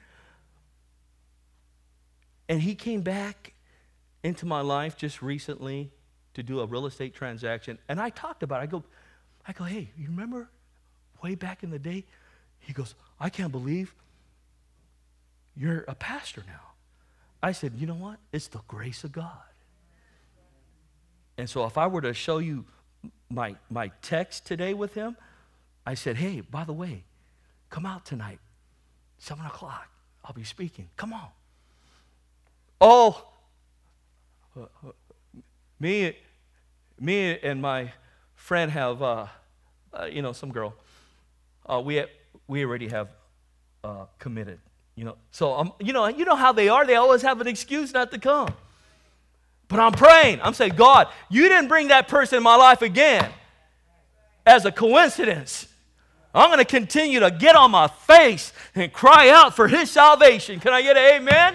Speaker 1: And he came back into my life just recently to do a real estate transaction. And I talked about it. I go, I go, hey, you remember way back in the day? He goes, I can't believe you're a pastor now. I said, you know what? It's the grace of God. And so if I were to show you my, my text today with him, I said, hey, by the way, come out tonight, seven o'clock. I'll be speaking. Come on. Oh, uh, uh, me, me and my friend have, uh, uh, you know, some girl. Uh, we we already have uh, committed, you know. So um, you know, you know how they are. They always have an excuse not to come. But I'm praying. I'm saying, God, you didn't bring that person in my life again as a coincidence. I'm going to continue to get on my face and cry out for his salvation. Can I get an amen?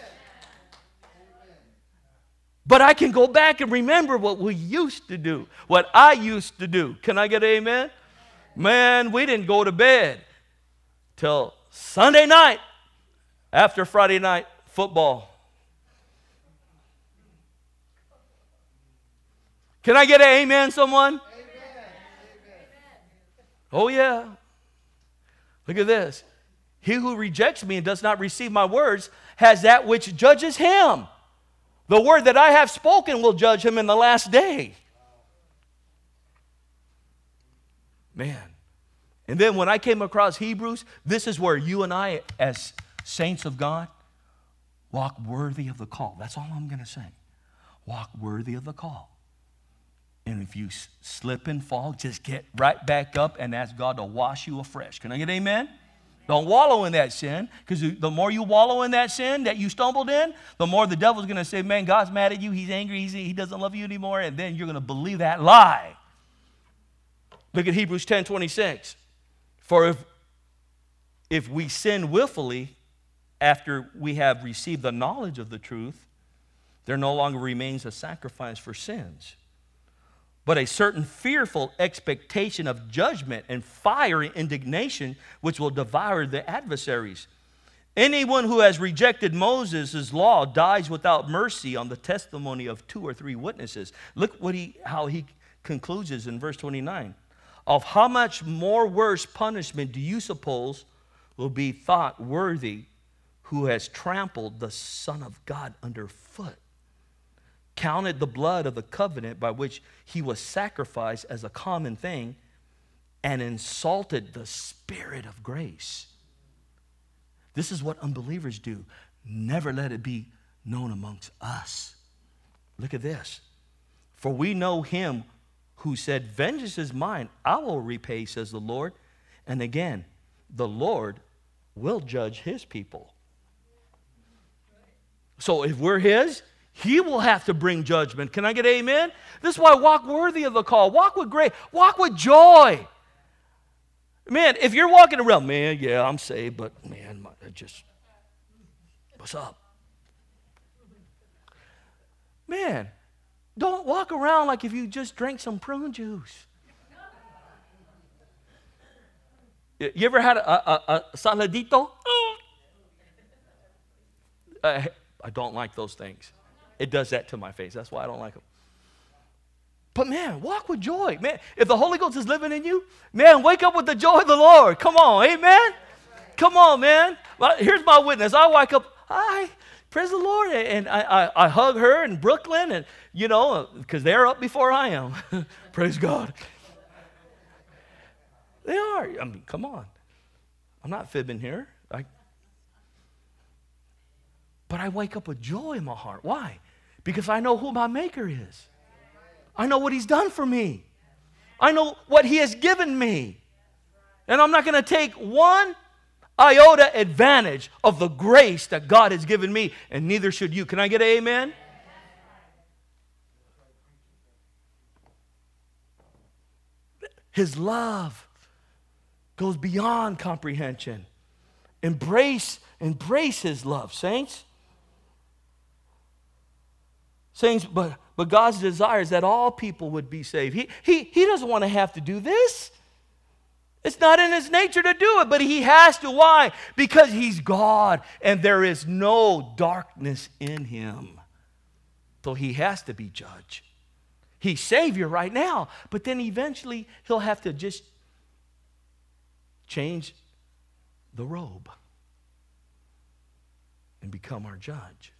Speaker 1: But I can go back and remember what we used to do, what I used to do. Can I get an amen? Man, we didn't go to bed till Sunday night after Friday night football. Can I get an amen, someone? Amen. Oh, yeah. Look at this. He who rejects me and does not receive my words has that which judges him. The word that I have spoken will judge him in the last day. Man. And then when I came across Hebrews, this is where you and I, as saints of God, walk worthy of the call. That's all I'm going to say. Walk worthy of the call. And if you slip and fall, just get right back up and ask God to wash you afresh. Can I get amen? Don't wallow in that sin, because the more you wallow in that sin that you stumbled in, the more the devil's going to say, man, God's mad at you. He's angry. He's, he doesn't love you anymore. And then you're going to believe that lie. Look at Hebrews ten twenty-six. For if, if we sin willfully after we have received the knowledge of the truth, there no longer remains a sacrifice for sins, but a certain fearful expectation of judgment and fiery indignation which will devour the adversaries. Anyone who has rejected Moses' law dies without mercy on the testimony of two or three witnesses. Look what he, how he concludes this in verse twenty-nine. Of how much more worse punishment do you suppose will be thought worthy who has trampled the Son of God underfoot, counted the blood of the covenant by which he was sacrificed as a common thing, and insulted the Spirit of grace? This is what unbelievers do. Never let it be known amongst us. Look at this. For we know him who said, vengeance is mine, I will repay, says the Lord. And again, the Lord will judge his people. So if we're his, he will have to bring judgment. Can I get amen? This is why walk worthy of the call. Walk with grace. Walk with joy. Man, if you're walking around, man, yeah, I'm saved, but man, I just, what's up? Man, don't walk around like if you just drank some prune juice. You ever had a, a, a saladito? I, I don't like those things. It does that to my face. That's why I don't like them. But man, walk with joy. Man, if the Holy Ghost is living in you, man, wake up with the joy of the Lord. Come on, amen? Come on, man. Well, here's my witness. I wake up, hi, praise the Lord. And I, I, I hug her in Brooklyn, and you know, because they're up before I am. Praise God. They are. I mean, come on. I'm not fibbing here. I, but I wake up with joy in my heart. Why? Because I know who my Maker is. I know what He's done for me. I know what He has given me. And I'm not going to take one iota advantage of the grace that God has given me, and neither should you. Can I get an amen? His love goes beyond comprehension. Embrace, embrace His love, saints. Saints, but, but God's desire is that all people would be saved. He, he, he doesn't want to have to do this. It's not in His nature to do it, but He has to. Why? Because He's God, and there is no darkness in Him. So He has to be judge. He's Savior right now, but then eventually He'll have to just change the robe and become our judge.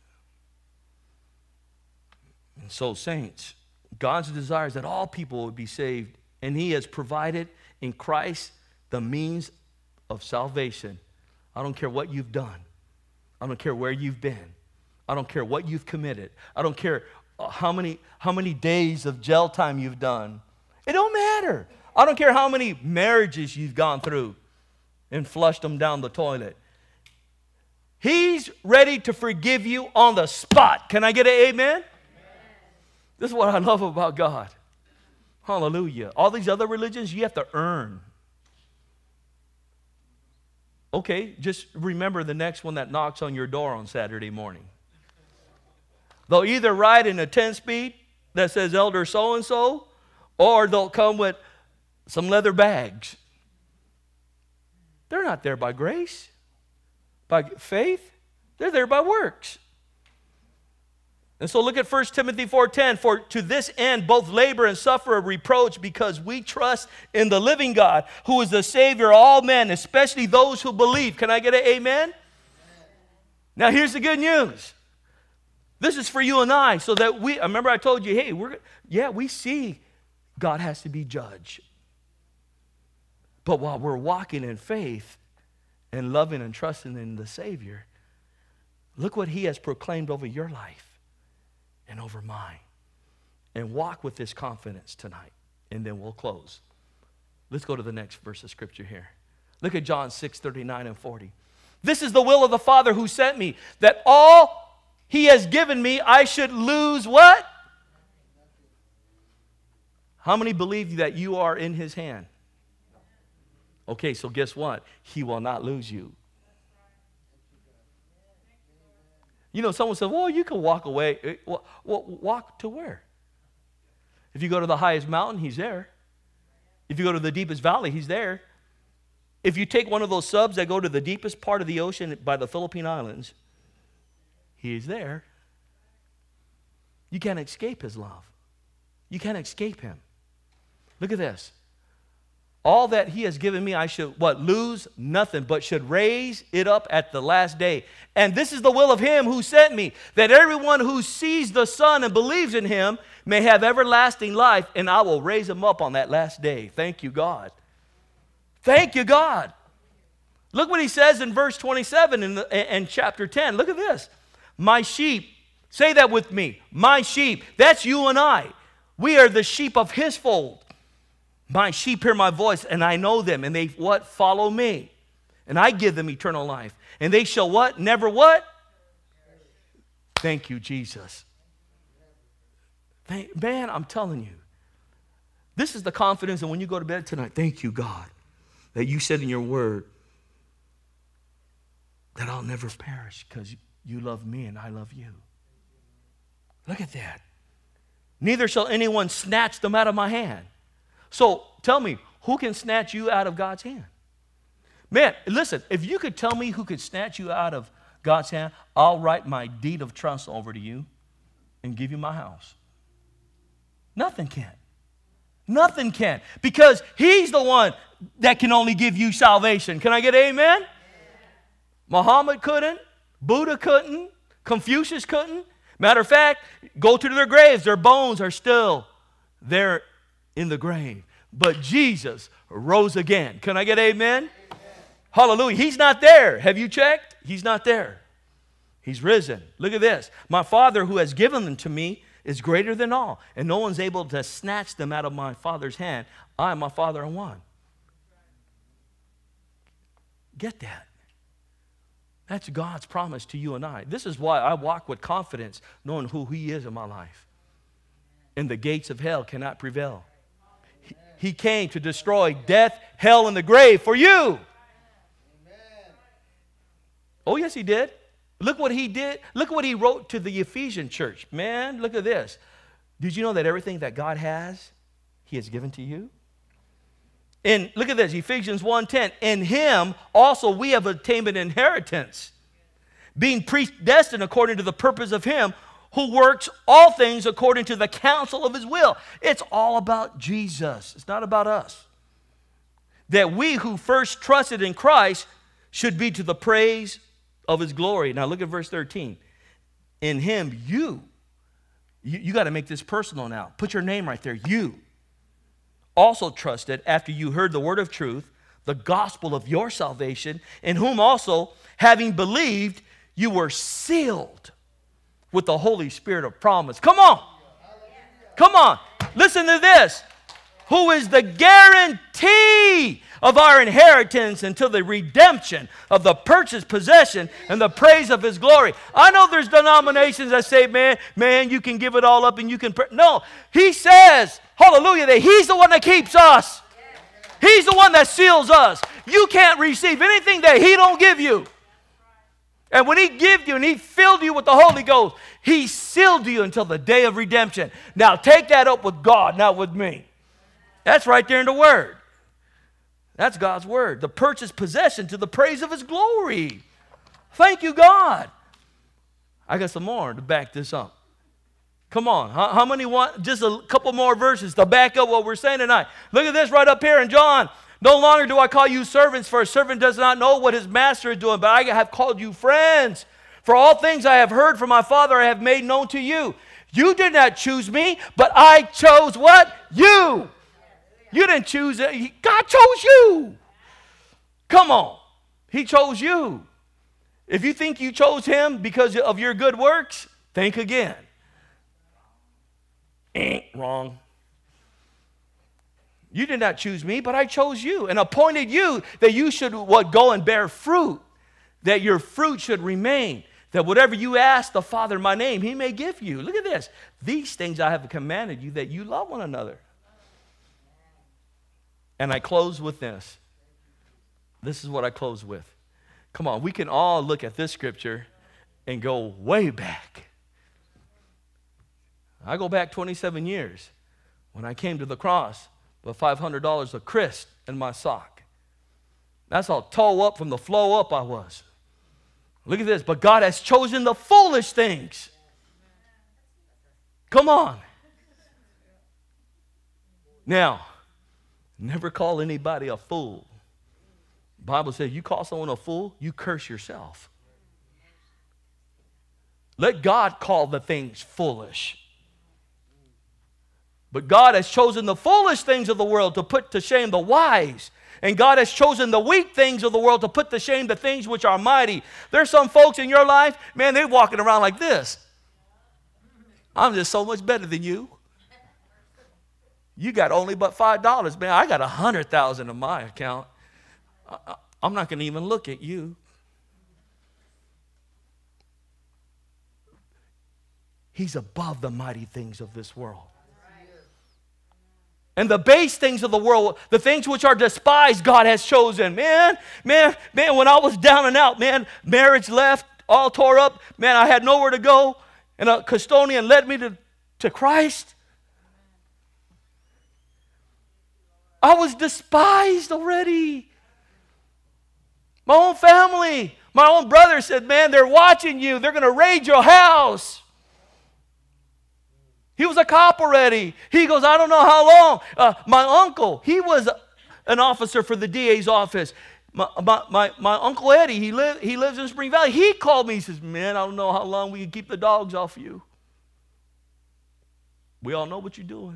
Speaker 1: And so, saints, God's desire is that all people would be saved, and He has provided in Christ the means of salvation. I don't care what you've done. I don't care where you've been. I don't care what you've committed. I don't care how many, how many days of jail time you've done. It don't matter. I don't care how many marriages you've gone through and flushed them down the toilet. He's ready to forgive you on the spot. Can I get an amen? Amen. This is what I love about God. Hallelujah. All these other religions, you have to earn. Okay, just remember the next one that knocks on your door on Saturday morning. They'll either ride in a ten-speed that says Elder so-and-so, or they'll come with some leather bags. They're not there by grace, by faith. They're there by works. And so look at First Timothy four ten. For to this end both labor and suffer a reproach, because we trust in the living God, who is the Savior of all men, especially those who believe. Can I get an amen? Amen. Now here's the good news. This is for you and I, so that we, remember I told you, hey, we're, yeah, we see God has to be judge. But while we're walking in faith and loving and trusting in the Savior, look what He has proclaimed over your life and over mine. And walk with this confidence tonight. And then we'll close. Let's go to the next verse of Scripture here. Look at John six, thirty-nine and forty. This is the will of the Father who sent me, that all He has given me, I should lose what? How many believe that you are in His hand? Okay, so guess what? He will not lose you. You know, someone said, well, you can walk away. Well, walk to where? If you go to the highest mountain, He's there. If you go to the deepest valley, He's there. If you take one of those subs that go to the deepest part of the ocean by the Philippine Islands, He's there. You can't escape His love. You can't escape Him. Look at this. All that He has given me, I should, what, lose nothing, but should raise it up at the last day. And this is the will of Him who sent me, that everyone who sees the Son and believes in Him may have everlasting life, and I will raise him up on that last day. Thank you, God. Thank you, God. Look what He says in verse twenty-seven in, the, in chapter ten. Look at this. My sheep, say that with me. My sheep, that's you and I. We are the sheep of His fold. My sheep hear my voice, and I know them, and they what? Follow me. And I give them eternal life. And they shall what? Never what? Thank you, Jesus. Thank, man, I'm telling you. This is the confidence that when you go to bed tonight, thank you, God, that you said in your word that I'll never perish because you love me and I love you. Look at that. Neither shall anyone snatch them out of my hand. So tell me, who can snatch you out of God's hand? Man, listen, if you could tell me who could snatch you out of God's hand, I'll write my deed of trust over to you. and give you my house. Nothing can. Nothing can. Because he's the one that can only give you salvation. Can I get an amen? Amen. Muhammad couldn't. Buddha couldn't. Confucius couldn't. Matter of fact, go to their graves. Their bones are still there in the grave. But Jesus rose again. Can I get an amen? Amen? Hallelujah. He's not there. Have you checked? He's not there. He's risen. Look at this. My Father who has given them to me is greater than all, and no one's able to snatch them out of my Father's hand. I and my Father are one. Get that. That's God's promise to you and I. This is why I walk with confidence, knowing who He is in my life. And the gates of hell cannot prevail. He, he came to destroy death, hell, and the grave for you. Oh, yes, He did. Look what He did. Look what He wrote to the Ephesian church. Man, look at this. Did you know that everything that God has, He has given to you? And look at this, Ephesians one ten. In Him also we have obtained an inheritance, being predestined according to the purpose of Him who works all things according to the counsel of His will. It's all about Jesus. It's not about us. That we who first trusted in Christ should be to the praise of His glory. Now look at verse thirteen. In Him you, you, you got to make this personal now. Put your name right there. You also trusted after you heard the word of truth, the gospel of your salvation, in whom also, having believed, you were sealed with the Holy Spirit of promise. Come on. Come on. Listen to this. Who is the guarantee of our inheritance until the redemption of the purchased possession and the praise of His glory. I know there's denominations that say, man, man, you can give it all up and you can... Pr-. No, He says, hallelujah, that He's the one that keeps us. He's the one that seals us. You can't receive anything that He don't give you. And when He gave you and He filled you with the Holy Ghost, He sealed you until the day of redemption. Now take that up with God, not with me. That's right there in the Word. That's God's word. The purchased possession to the praise of His glory. Thank you, God. I got some more to back this up. Come on. How, how many want just a couple more verses to back up what we're saying tonight? Look at this right up here in John. No longer do I call you servants, for a servant does not know what his master is doing, but I have called you friends. For all things I have heard from my Father I have made known to you. You did not choose me, but I chose what? You. You didn't choose it. God chose you. Come on. He chose you. If you think you chose Him because of your good works, think again. Eh, wrong. You did not choose me, but I chose you and appointed you that you should what go and bear fruit, that your fruit should remain, that whatever you ask the Father in my name, He may give you. Look at this. These things I have commanded you, that you love one another. And I close with this. This is what I close with. Come on, we can all look at this scripture and go way back. I go back twenty-seven years when I came to the cross with five hundred dollars of Christ in my sock. That's how toe up from the flow up I was. Look at this. But God has chosen the foolish things. Come on. Now, never call anybody a fool. The Bible says you call someone a fool, you curse yourself. Let God call the things foolish. But God has chosen the foolish things of the world to put to shame the wise. And God has chosen the weak things of the world to put to shame the things which are mighty. There's some folks in your life, man, they're walking around like this. I'm just so much better than you. You got only but five dollars. Man, I got one hundred thousand dollars in my account. I, I'm not going to even look at you. He's above the mighty things of this world. And the base things of the world, the things which are despised, God has chosen. Man, man, man, when I was down and out, man, marriage left, all tore up. Man, I had nowhere to go. And a custodian led me to, to Christ. I was despised already. My own family, my own brother said, man, they're watching you. They're going to raid your house. He was a cop already. He goes, I don't know how long. Uh, my uncle, he was an officer for the D A's office. My, my, my, my Uncle Eddie, he, live, he lives in Spring Valley. He called me. He says, man, I don't know how long we can keep the dogs off you. We all know what you're doing.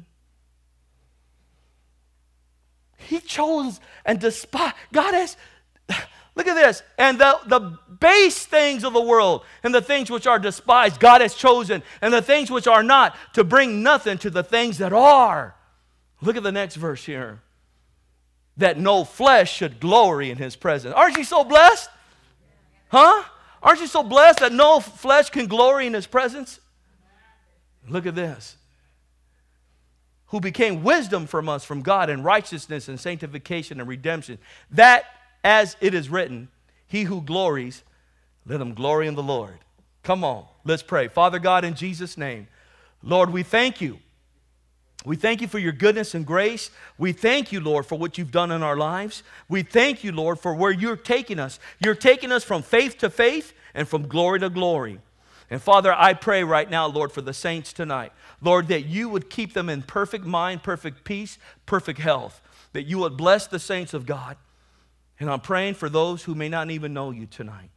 Speaker 1: He chose and despised. God has, look at this. And the, the base things of the world and the things which are despised, God has chosen. And the things which are not, to bring nothing to the things that are. Look at the next verse here. That no flesh should glory in his presence. Aren't you so blessed? Huh? Aren't you so blessed that no flesh can glory in his presence? Look at this. Who became wisdom from us, from God, and righteousness and sanctification and redemption. That, as it is written, he who glories, let him glory in the Lord. Come on, let's pray. Father God, in Jesus' name, Lord, we thank you. We thank you for your goodness and grace. We thank you, Lord, for what you've done in our lives. We thank you, Lord, for where you're taking us. You're taking us from faith to faith and from glory to glory. And Father, I pray right now, Lord, for the saints tonight. Lord, that you would keep them in perfect mind, perfect peace, perfect health. That you would bless the saints of God. And I'm praying for those who may not even know you tonight.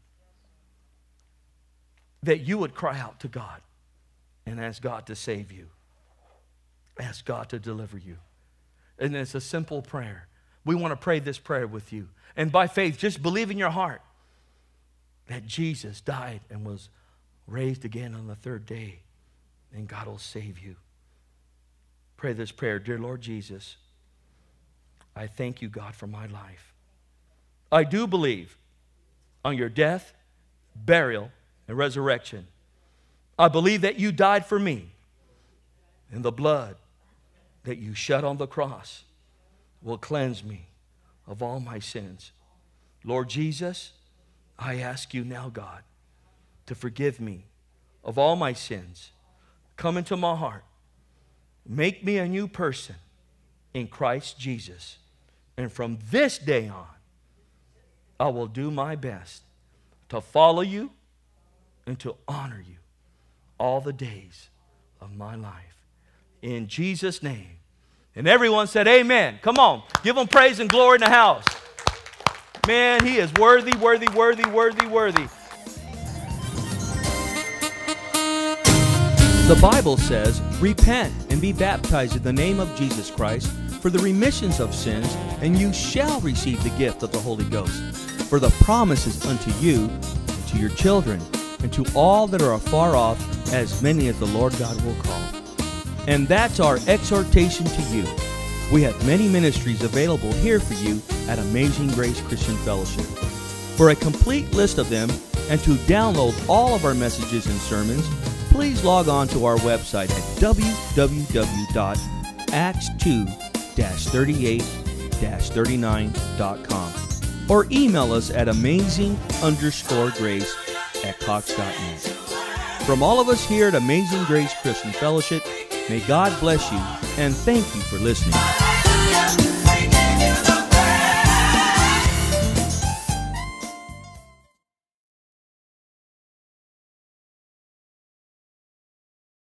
Speaker 1: That you would cry out to God and ask God to save you. Ask God to deliver you. And it's a simple prayer. We want to pray this prayer with you. And by faith, just believe in your heart that Jesus died and was raised again on the third day. And God will save you. Pray this prayer. Dear Lord Jesus, I thank you, God, for my life. I do believe on your death, burial, and resurrection. I believe that you died for me. And the blood that you shed on the cross will cleanse me of all my sins. Lord Jesus, I ask you now, God, to forgive me of all my sins. Come into my heart. Make me a new person in Christ Jesus. And from this day on, I will do my best to follow you and to honor you all the days of my life. In Jesus' name. And everyone said amen. Come on. Give him praise and glory in the house. Man, he is worthy, worthy, worthy, worthy, worthy. The Bible says, repent and be baptized in the name of Jesus Christ for the remissions of sins, and you shall receive the gift of the Holy Ghost. For the promise is unto you, and to your children, and to all that are afar off, as many as the Lord God will call. And that's our exhortation to you. We have many ministries available here for you at Amazing Grace Christian Fellowship. For a complete list of them and to download all of our messages and sermons, please log on to our website at w w w dot acts two dash thirty-eight dash thirty-nine dot com or email us at amazing underscore grace at cox dot net. From all of us here at Amazing Grace Christian Fellowship, may God bless you, and thank you for listening.